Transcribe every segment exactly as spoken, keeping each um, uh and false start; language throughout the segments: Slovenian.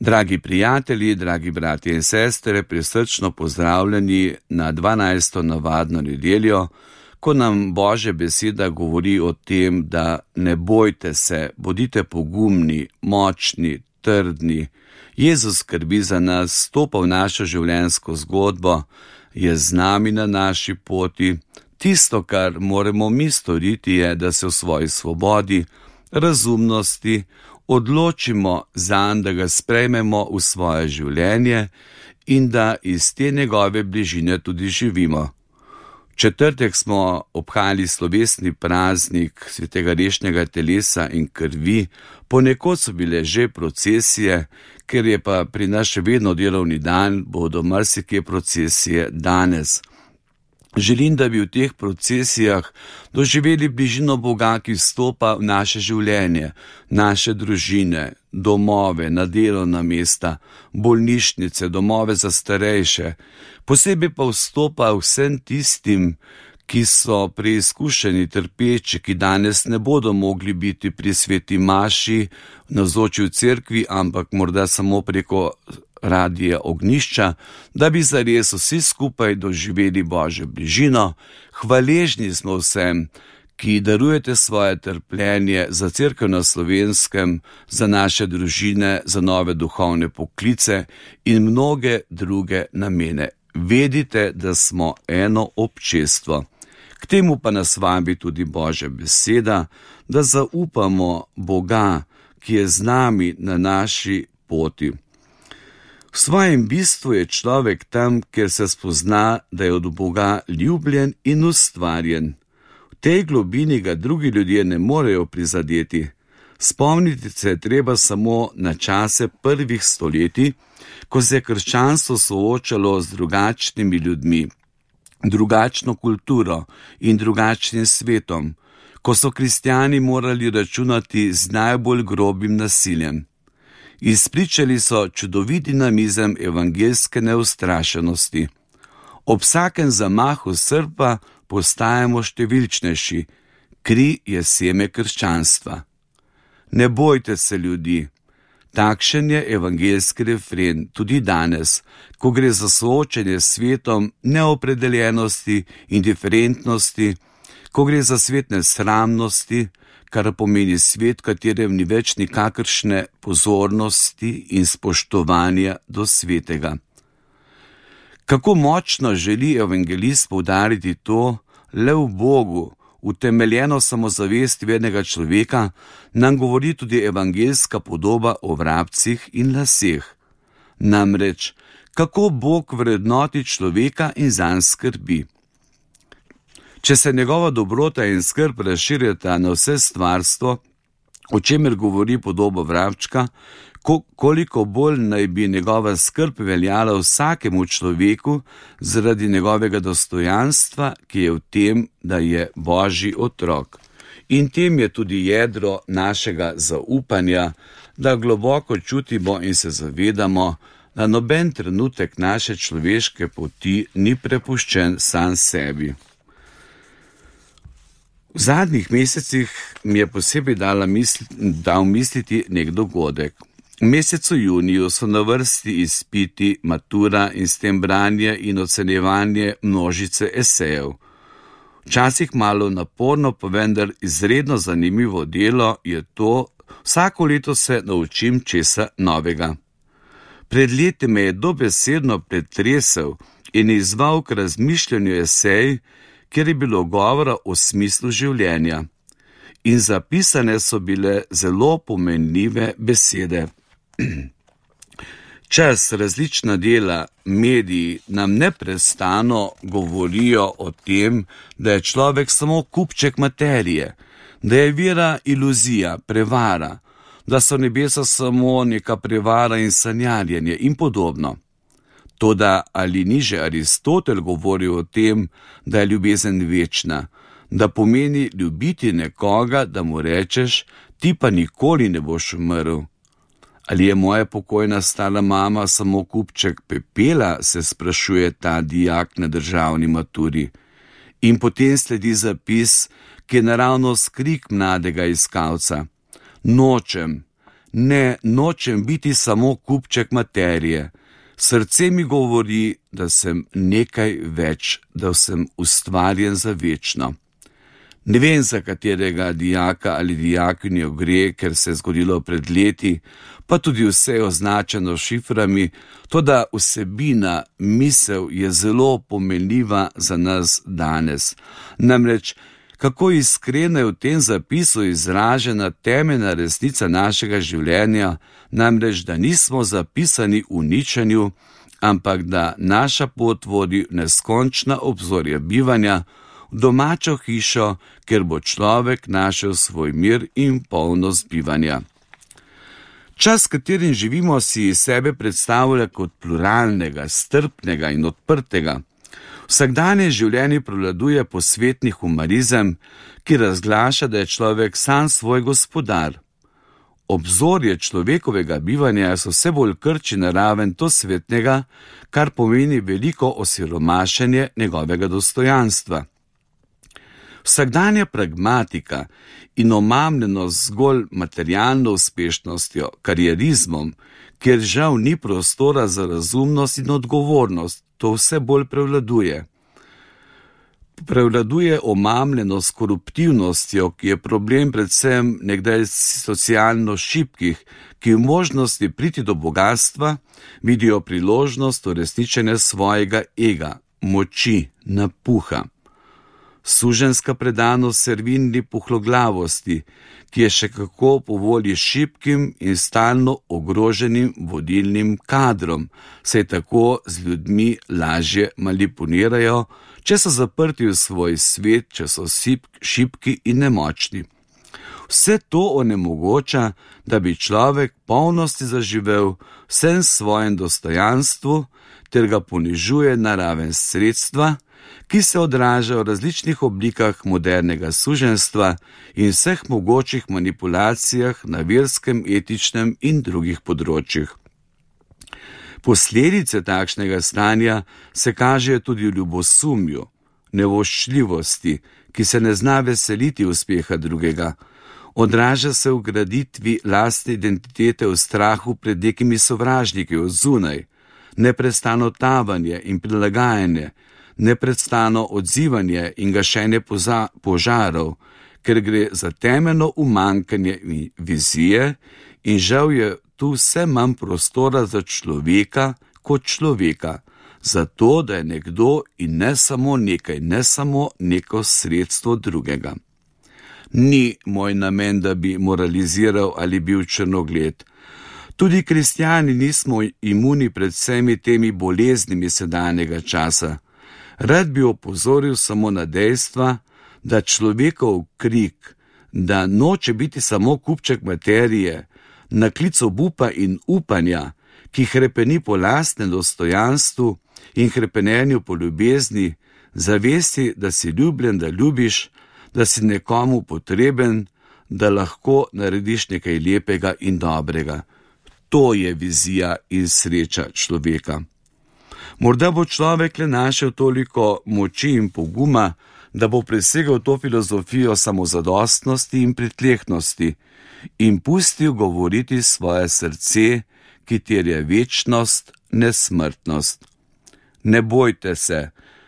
Dragi prijatelji, dragi bratje in sestre, prisrčno pozdravljeni na dvanajsto navadno nedeljo, ko nam Božja beseda govori o tem, da ne bojte se, bodite pogumni, močni, trdni. Jezus skrbi za nas, stopa v našo življenjsko zgodbo, je z nami na naši poti. Tisto, kar moramo mi storiti, je, da se v svoji svobodi, razumnosti odločimo zanj, da ga sprejmemo v svoje življenje in da iz te njegove bližine tudi živimo. V četrtek smo obhajali slovesni praznik svetega rešnega telesa in krvi, ponekod so bile že procesije, ker je pa pri nas še vedno delovni dan, bodo marsikje procesije danes. Želim, da bi v teh procesijah doživeli bližino Boga, ki vstopa v naše življenje, naše družine, domove, na delovna mesta, bolnišnice, domove za starejše. Posebej pa vstopa vsem tistim, ki so preizkušeni, trpeči, ki danes ne bodo mogli biti pri sveti maši, navzoči v cerkvi, ampak morda samo preko radija Ognjišča, da bi zares vsi skupaj doživeli Božjo bližino. Hvaležni smo vsem, ki darujete svoje trpljenje za cerkev na Slovenskem, za naše družine, za nove duhovne poklice in mnoge druge namene. Vedite, da smo eno občestvo. K temu pa nas vabi tudi Božja beseda, da zaupamo Boga, ki je z nami na naši poti. V svojem bistvu je človek tam, kjer se spozna, da je od Boga ljubljen in ustvarjen. V tej globini ga drugi ljudje ne morejo prizadeti. Spomniti se je treba samo na čase prvih stoletij, ko se je krščanstvo soočalo z drugačnimi ljudmi, drugačno kulturo in drugačnim svetom, ko so kristjani morali računati z najbolj grobim nasiljem. Izpričali so čudovit dinamizem evangeljske neustrašenosti. Ob vsakem zamahu srpa postajamo številčnejši. Kri je seme krščanstva. Ne bojte se ljudi. Takšen je evangeljski refren tudi danes, ko gre za soočenje s svetom neopredeljenosti, indiferentnosti, ko gre za svet nesramnosti, kar pomeni svet, v katerem ni več nikakršne pozornosti in spoštovanja do svetega. Kako močno želi evangelist poudariti to, le v Bogu, utemeljeno samozavest vernega človeka, nam govori tudi evangeljska podoba o vrabcih in laseh. Namreč, kako Bog vrednoti človeka in zanj skrbi. Če se njegova dobrota in skrb razširjata na vse stvarstvo, o čemer govori podoba vrabčka, koliko bolj naj bi njegova skrb veljala vsakemu človeku zaradi njegovega dostojanstva, ki je v tem, da je Božji otrok. In tem je tudi jedro našega zaupanja, da globoko čutimo in se zavedamo, da noben trenutek naše človeške poti ni prepuščen sam sebi. V zadnjih mesecih mi je posebej dala misli, dal misliti nek dogodek. V mesecu juniju so na vrsti izpiti, matura in s tem branje in ocenjevanje množice esejev. Včasih malo naporno, pa vendar izredno zanimivo delo je to, vsako leto se naučim česa novega. Pred leti me je dobesedno pretresel in izzval k razmišljanju esej, kjer je bilo govora o smislu življenja. In zapisane so bile zelo pomenljive besede. Čas, različna dela, mediji nam neprestano govorijo o tem, da je človek samo kupček materije, da je vera iluzija, prevara, da so nebesa samo neka prevara in sanjarjenje in podobno. Toda ali ni že Aristotel govoril o tem, da je ljubezen večna, da pomeni ljubiti nekoga, da mu rečeš, ti pa nikoli ne boš umrl? Ali je moja pokojna stara mama samo kupček pepela, se sprašuje ta dijak na državni maturi. In potem sledi zapis, ki je naravno skrik mladega iskalca. Nočem, Ne, nočem biti samo kupček materije. Srce mi govori, da sem nekaj več, da sem ustvarjen za večno. Ne vem, za katerega dijaka ali dijakinjo gre, ker se je zgodilo pred leti, pa tudi vse je označeno šiframi, toda vsebina, misel je zelo pomenljiva za nas danes. Namreč, kako iskrena je v tem zapisu izražena temeljna resnica našega življenja, namreč, da nismo zapisani v ničenju, ampak da naša pot vodi v neskončna obzorja bivanja, v domačo hišo, kjer bo človek našel svoj mir in polnost bivanja. Čas, katerim živimo, si sebe predstavlja kot pluralnega, strpnega in odprtega. Vsakdanje življenje prevladuje posvetni humarizem, ki razglaša, da je človek sam svoj gospodar. Obzorje človekovega bivanja so vse bolj krči na raven to svetnega, kar pomeni veliko osiromašenje njegovega dostojanstva. Vsakdanja pragmatika in omamljenost zgolj materialno uspešnostjo, karierizmom, kjer žal ni prostora za razumnost in odgovornost, to vse bolj prevladuje. Prevladuje omamljenost s koruptivnostjo, ki je problem predvsem nekdaj socialno šibkih, ki v možnosti priti do bogatstva vidijo priložnost uresničenja svojega ega, moči, napuha. Suženjska predanost servilni puhloglavosti, ki je še kako po volji šibkim in stalno ogroženim vodilnim kadrom, se tako z ljudmi lažje manipulirajo, če so zaprti v svoj svet, če so šibki in nemočni. Vse to onemogoča, da bi človek polnosti zaživel vsem svojem dostojanstvu, ter ga ponižuje na raven sredstva, ki se odraža v različnih oblikah modernega suženjstva in vseh mogočih manipulacijah na verskem, etičnem in drugih področjih. Posledice takšnega stanja se kažejo tudi v ljubosumju, nevoščljivosti, ki se ne zna veseliti uspeha drugega. Odraža se v graditvi lastne identitete v strahu pred nekimi sovražniki od zunaj, neprestano tavanje in prilagajanje, neprestano odzivanje in gašenje požarov, ker gre za temeljno umanjkanje vizije in žal je tu vse manj prostora za človeka kot človeka, zato da je nekdo in ne samo nekaj, ne samo neko sredstvo drugega. Ni moj namen, da bi moraliziral ali bil črnogled. Tudi kristjani nismo imuni pred vsemi temi boleznimi sedanjega časa. Rad bi opozoril samo na dejstva, da človekov krik, da noče biti samo kupček materije, na klic obupa in upanja, ki hrepeni po lastnem dostojanstvu in hrepenenju po ljubezni, zavesti, da si ljubljen, da ljubiš, da si nekomu potreben, da lahko narediš nekaj lepega in dobrega. To je vizija in sreča človeka. Morda bo človek le našel toliko moči in poguma, da bo presegel to filozofijo samozadostnosti in pritlehnosti in pustil govoriti svoje srce, ki terja večnost, nesmrtnost. Ne bojte se,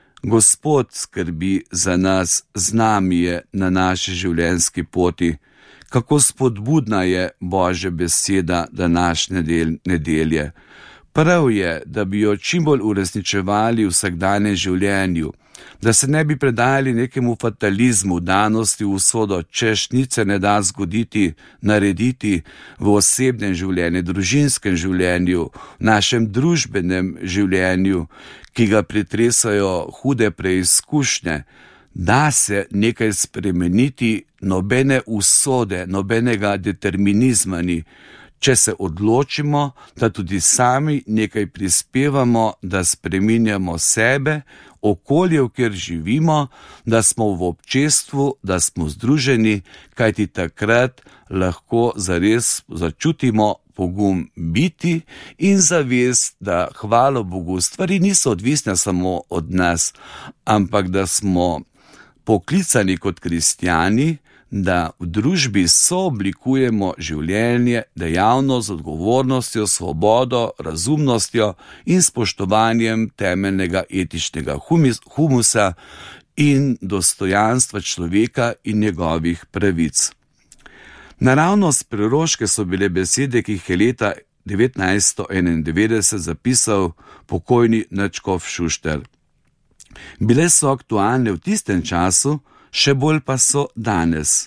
Gospod skrbi za nas, z nami je na naši življenjski poti. Kako spodbudna je Božja beseda današnje nedelje. Prav je, da bi jo čim bolj uresničevali v vsakdanjem življenju, da se ne bi predajali nekemu fatalizmu, danosti v usodo, češ nič se ne da zgoditi, narediti v osebnem življenju, družinskem življenju, našem družbenem življenju, ki ga pretresajo hude preizkušnje. Da se nekaj spremeniti, nobene usode, nobenega determinizma ni. Če se odločimo, da tudi sami nekaj prispevamo, da spreminjamo sebe, okolje, v kjer živimo, da smo v občestvu, da smo združeni, kajti takrat lahko zares začutimo pogum biti in zavest, da, hvala Bogu, stvari niso odvisne samo od nas, ampak da smo poklicani kot kristjani, da v družbi sooblikujemo življenje dejavno z odgovornostjo, svobodo, razumnostjo in spoštovanjem temeljnega etičnega humusa in dostojanstva človeka in njegovih pravic. Naravnost preroške so bile besede, ki jih je leta devetnajststo enaindevetdeset zapisal pokojni nadškof Šušter. Bile so aktualne v tistem času, še bolj pa so danes.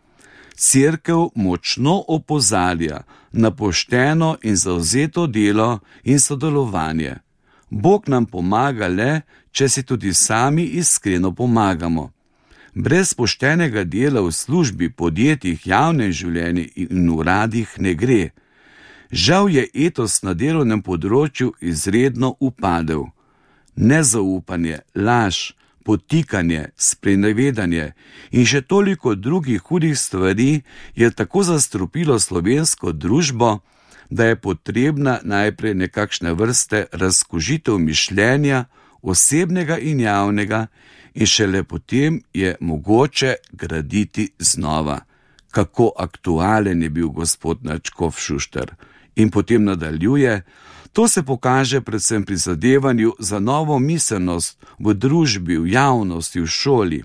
Cerkev močno opozarja na pošteno in zavzeto delo in sodelovanje. Bog nam pomaga le, če si tudi sami iskreno pomagamo. Brez poštenega dela v službi, podjetjih, javnem življenju in uradih ne gre. Žal je etos na delovnem področju izredno upadel. Nezaupanje, laž, potikanje, sprenevedanje in še toliko drugih hudih stvari je tako zastrupilo slovensko družbo, da je potrebna najprej nekakšne vrste razkužitev mišljenja, osebnega in javnega, in šele potem je mogoče graditi znova. Kako aktualen je bil gospod nadškof Šušter. In potem nadaljuje: to se pokaže predvsem pri zadevanju za novo miselnost v družbi, v javnosti, v šoli.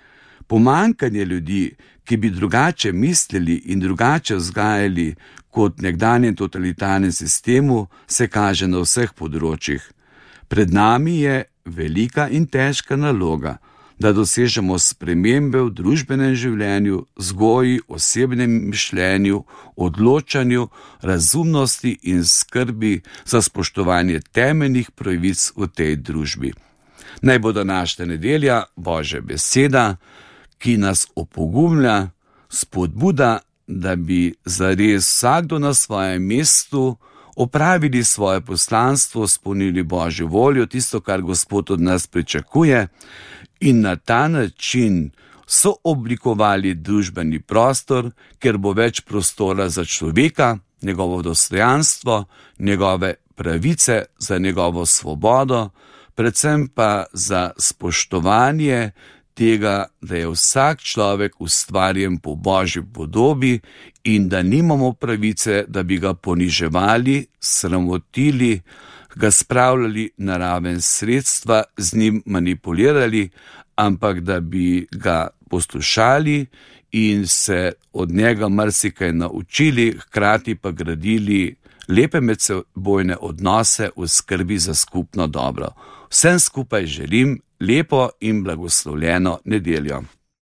Pomanjkanje ljudi, ki bi drugače mislili in drugače vzgajali kot v nekdanjem totalitarnem sistemu, se kaže na vseh področjih. Pred nami je velika in težka naloga, da dosežemo spremembe v družbenem življenju, vzgoji, osebnem mišljenju, odločanju, razumnosti in skrbi za spoštovanje temeljnih pravic v tej družbi. Naj bo današnja nedelja Božja beseda, ki nas opogumlja, spodbuda, da bi zares vsakdo na svojem mestu opravili svoje poslanstvo, izpolnili Božjo voljo, tisto, kar Gospod od nas pričakuje, in na ta način so oblikovali družbeni prostor, ker bo več prostora za človeka, njegovo dostojanstvo, njegove pravice, za njegovo svobodo, predvsem pa za spoštovanje tega, da je vsak človek ustvarjen po Božji podobi in da nimamo pravice, da bi ga poniževali, sramotili, ga spravljali na raven sredstva, z njim manipulirali, ampak da bi ga poslušali in se od njega marsikaj naučili, hkrati pa gradili lepe medsebojne odnose v skrbi za skupno dobro. Vsem skupaj želim lepo in blagoslovljeno nedeljo.